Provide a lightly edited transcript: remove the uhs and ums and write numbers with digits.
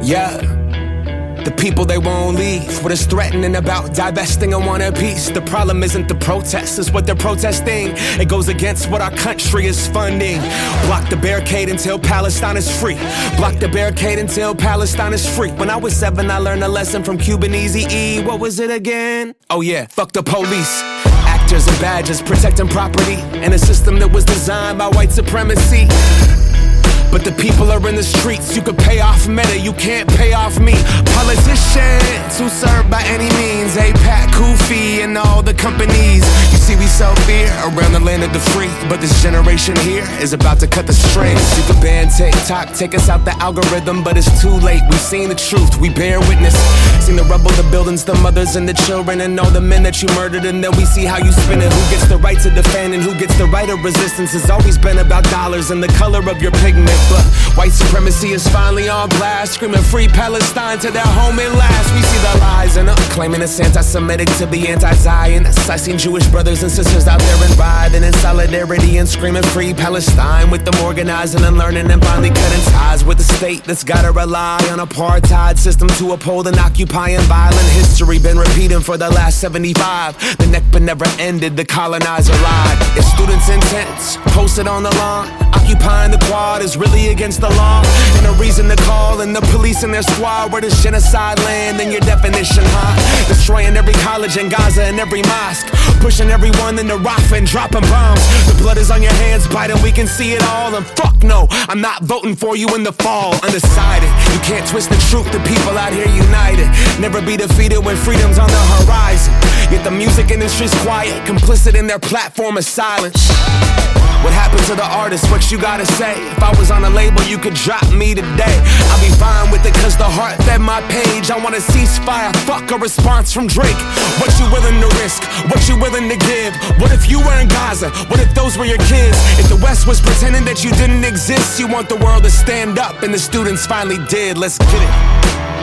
Yeah. The people, they won't leave. What is threatening about divesting and want a piece? The problem isn't the protests, it's what they're protesting. It goes against what our country is funding. Block the barricade until Palestine is free. Block the barricade until Palestine is free. When I was 7, I learned a lesson from Cuban Eazy-E. What was it again? Oh yeah, fuck the police. Actors and badges protecting property in a system that was designed by white supremacy. But the people are in the streets. You could pay off Meta, you can't pay off me. Politicians who serve by any means, APAC, Kufi, and all the companies. You see, we sell fear around the land of the free, but this generation here is about to cut the strings. You could ban TikTok, take us out the algorithm, but it's too late. We've seen the truth, we bear witness. Seen the rubble, the buildings, the mothers and the children, and all the men that you murdered, and then we see how you spin it. Who gets the right to defend and who gets the right of resistance? It's always been about dollars and the color of your pigment. But white supremacy is finally on blast, screaming free Palestine to their home at last. We see the lies and claiming it's anti-Semitic to be anti-Zionist. I seen Jewish brothers and sisters out there and riding in solidarity and screaming free Palestine, with them organizing and learning and finally cutting ties with the state that's gotta rely on apartheid system to uphold an occupying violent history. Been repeating for the last 75. The Nakba never ended, the colonizer lied. If students' intents posted on the lawn, occupying the quad is really against the law, and a reason to call in the police and their squad. Where does genocide land in your definition, huh? Destroying every college in Gaza and every mosque, pushing everyone into Rafah and dropping bombs. The blood is on your hands, Biden, we can see it all. And fuck no, I'm not voting for you in the fall. Undecided, you can't twist the truth. The people out here united, never be defeated when freedom's on the horizon. Yet the music industry's quiet, complicit in their platform of silence. What happened to the artist? What you gotta say? If I was on a label, you could drop me today. I'll be fine with it, cause the heart fed my page. I want a ceasefire, fuck a response from Drake. What you willing to risk? What you willing to give? What if you were in Gaza? What if those were your kids? If the West was pretending that you didn't exist, you want the world to stand up, and the students finally did. Let's get it.